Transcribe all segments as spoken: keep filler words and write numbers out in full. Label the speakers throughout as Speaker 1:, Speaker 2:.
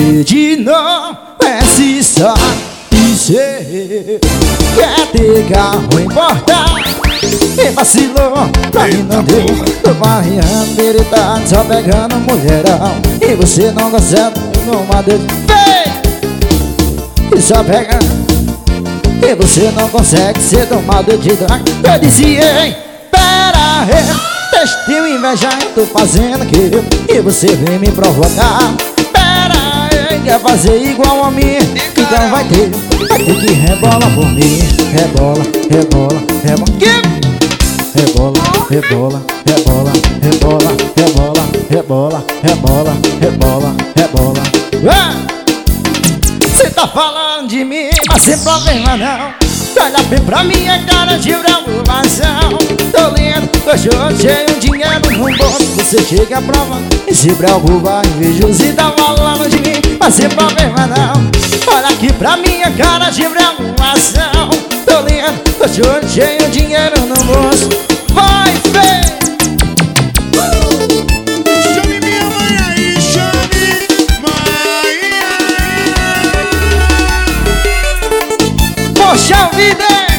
Speaker 1: você de novo, esse só dizer. Quer ter carro importado e vacilou, pra mim não deu. Tô barreando, ele tá só pegando mulherão, e você não consegue numa dedo. E só pegando, e você não consegue ser tomado de droga. Eu disse, ei, pera aí, deixa eu invejar, eu tô fazendo aquilo e você vem me provocar. Pera aí, quer fazer igual a mim? Então vai ter, vai ter que rebola por mim. Rebola, rebola, rebola. Rebola, rebola, rebola, rebola, rebola, rebola, rebola, rebola, rebola. Cê tá falando de mim, mas sem problema não. Olha bem pra minha cara de preocupação. Tô lindo, tô cheio, dinheiro no bolso. Você chega a prova e se preocupa em vídeo. Se tá falando de mim, mas sem problema não. Olha aqui pra minha cara de preocupação. Tô lindo, tô cheio, dinheiro no bolso. Vai, fé!
Speaker 2: Chame minha mãe aí, chame mãe.
Speaker 1: Poxa vida!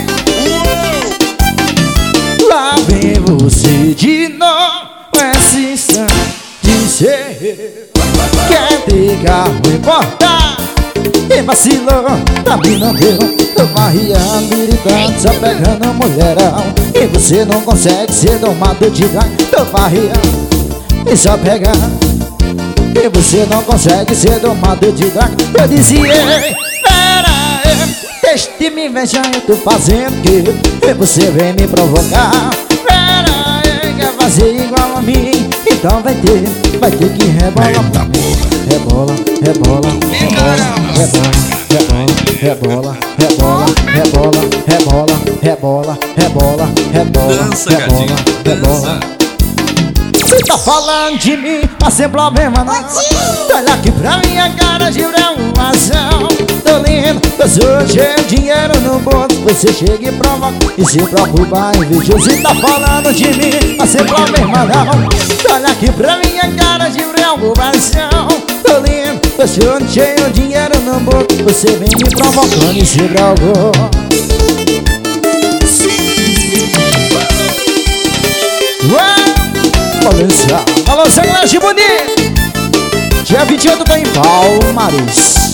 Speaker 1: Lá vem você de novo, essa instante de ser. Quer ter carro importado e vacilou, pra mim não deu. Tô barreando, gritando, só pegando mulherão, e você não consegue ser domado de droga. Tô barreando e só pegando, e você não consegue ser domado de droga. Eu disse, ei, pera aí, deixa de me invejar, eu tô fazendo que e você vem me provocar. Pera aí, quer fazer igual a mim? Então vai ter, vai ter que rebolar. Rebola, rebola, rebola, rebola, rebola, rebola, rebola, rebola, rebola, rebola,
Speaker 3: Dança,
Speaker 1: rebola,
Speaker 3: gatinho,
Speaker 1: rebola. Cê tá falando de mim, mas sem problema não. Olha aqui pra minha cara de preocupação. Tô lindo, eu sou cheio de dinheiro no bolso. Você chega e provoca e se preocupa em vídeo. Cê tá falando de mim, mas sem problema não. Olha aqui pra minha cara de preocupação. Tô lindo, eu sou cheio de dinheiro no bolso. Você vem me provocando e se preocupa. Balança, balança, Glass bonito. Dia vinte e oito tá em Palmares.